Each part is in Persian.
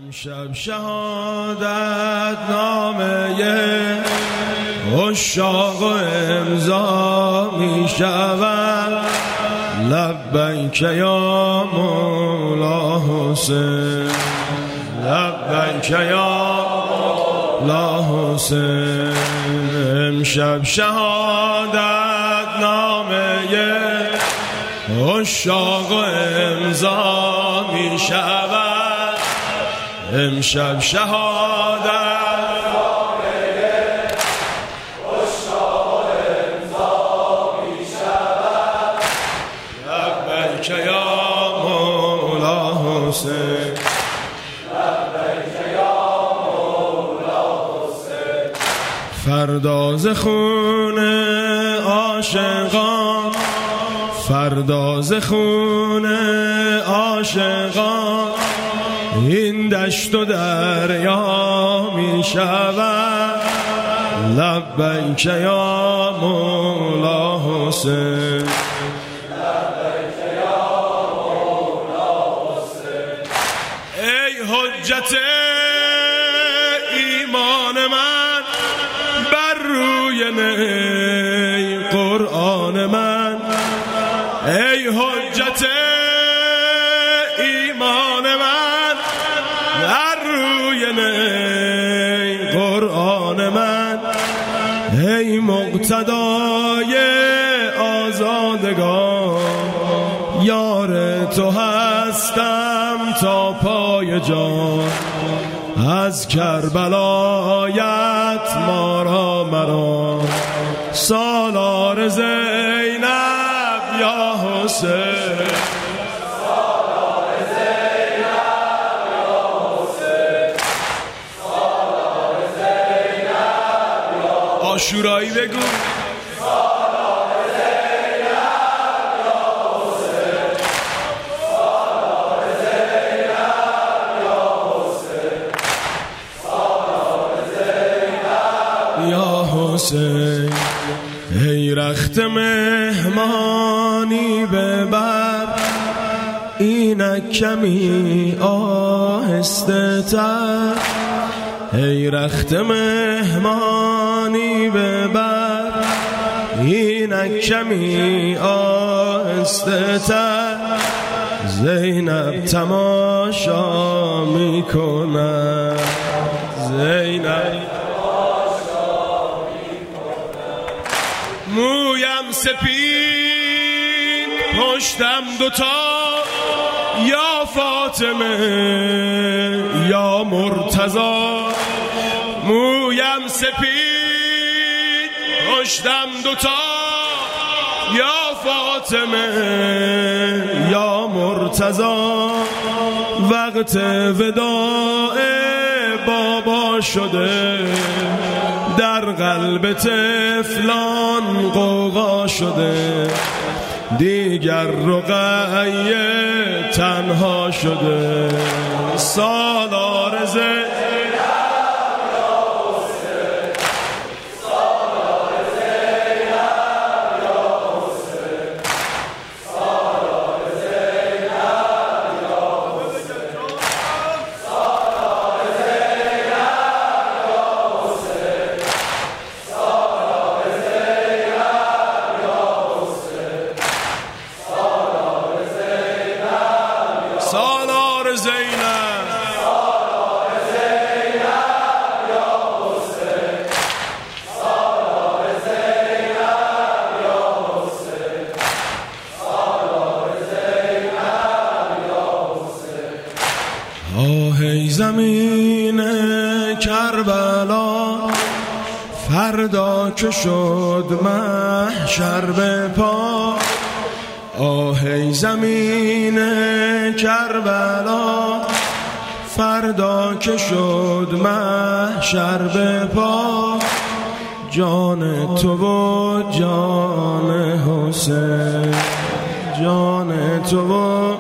امشب شهادت نامه عشاق امضا می شود لبیک یا مولا حسین لبیک یا مولا حسین امشب شهادت نامه عشاق امضا می شود امشب شهادت لبیک یا مولا حسین لبیک یا مولا حسین فرداز خون عاشقان فرداز خون عاشقان این دشت و دریا می شود لبیک یا مولا حسین حجت ایمان من بر روی نی قرآن من ای حجت ایمان من بر روی نی قرآن من ای مقتدای آزادگان یار تو هستم تا پای جان از کربلایت ما را مرا سالار زینب یا حسین سالار زینب یا حسین سالار زینب یا عاشورایی بگو حسین ای رخت مهمانی ببر اینک کمی آهسته تر ای رخت مهمانی ببر اینک کمی آهسته تر زینب تماشا میکند زینب مویم سپید پشتم دوتا یا فاطمه یا مرتضی مویم سپید پشتم دوتا یا فاطمه یا مرتضی وقت وداع بابا شده در قلب طفلان غوغا شده دیگر رقیه تنها شده سالار زینب یا حسین سالار زینب یا حسین سالار زینب یا حسین سالار زینب یا حسین سالار زینب یا حسین سالار زینب سالار زینب سالار زینب یا حسین سالار زینب یا حسین سالار زینب یا حسین آه ای زمین کربلا فردا که شد محشر به پا آه ای زمین کربلا فردا که شد محشر به پا جان تو و جان حسین جان تو و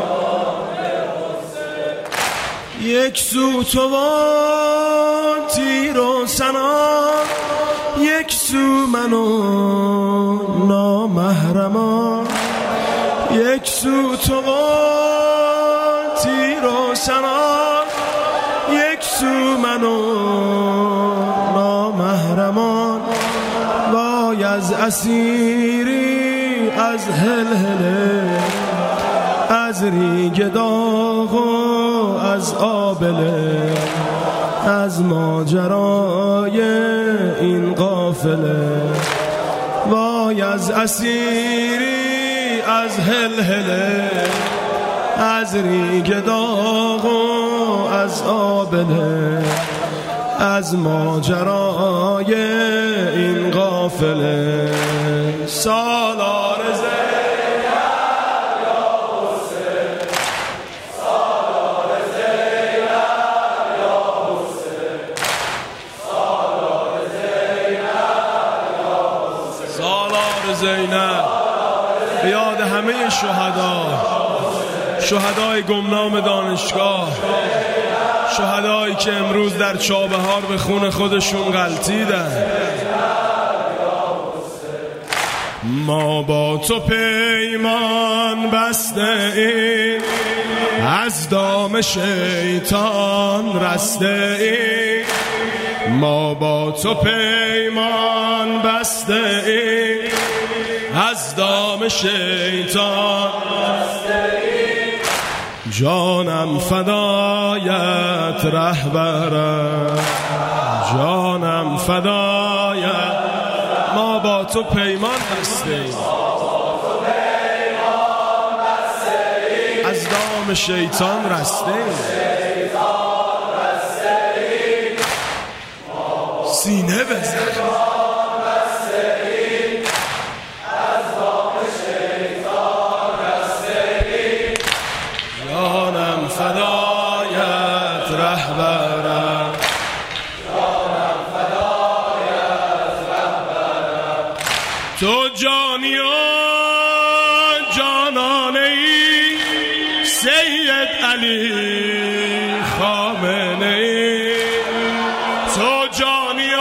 یک سو تو و تیر و سنان یک سو من و نامحرمان یک سو تو و تیر و سنان من و نامحرمان، وای از اسیری از هلهله، از ریگ داغ و از آبله، از ماجرای این قافله. وای از اسیری از هلهله، از ریگ داغ و از آبله، از ماجرای این قافله. سالار زینب یا حسین، سالار زینب یا حسین، سالار زینب یا حسین، سالار زینب به یاد همه شهدای گمنام دانشگاه، شهدایی که امروز در چابهار به خون خودشون غلطیدن. ما با تو پیمان بسته ایم، از دام شیطان رسته ایم. ما با تو پیمان بسته ایم، از دام شیطان رسته ایم. جانم فدایت رهبرم، جانم فدایت. ما با تو پیمان بستیم، از دام شیطان رستیم. سینه بزن فدایت رهبرم، جانم فدایت رهبرم. تو جانی و جانانه ای، سید علی خامنه ای. تو جانی و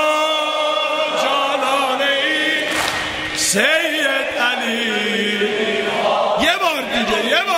جانانه ای، سید علی. یه بار دیگه، یه بار دیگه.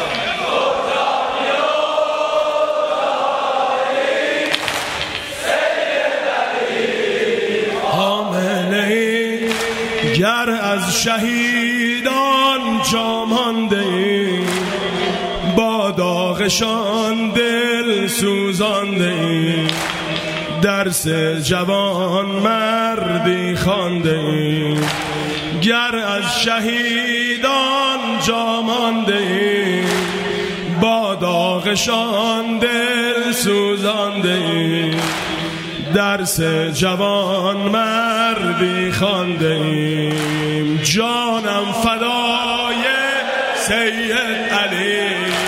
گر از شهیدان جا مانده ایم، با داغشان دل سوزانده ایم. درس جوان مردی خوانده ایم. گر از شهیدان جا مانده ایم، با داغشان دل سوزانده ایم. درس جوان مردی خوانده ایم. جانم فدای سید علی،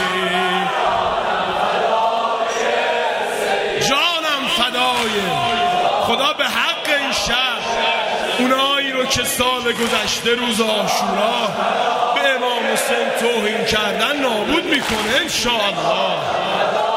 جانم فدای. خدا به حق این شهر اونایی رو که سال گذشته روز عاشورا به امام حسین توهین کردن نابود میکنه انشاءالله.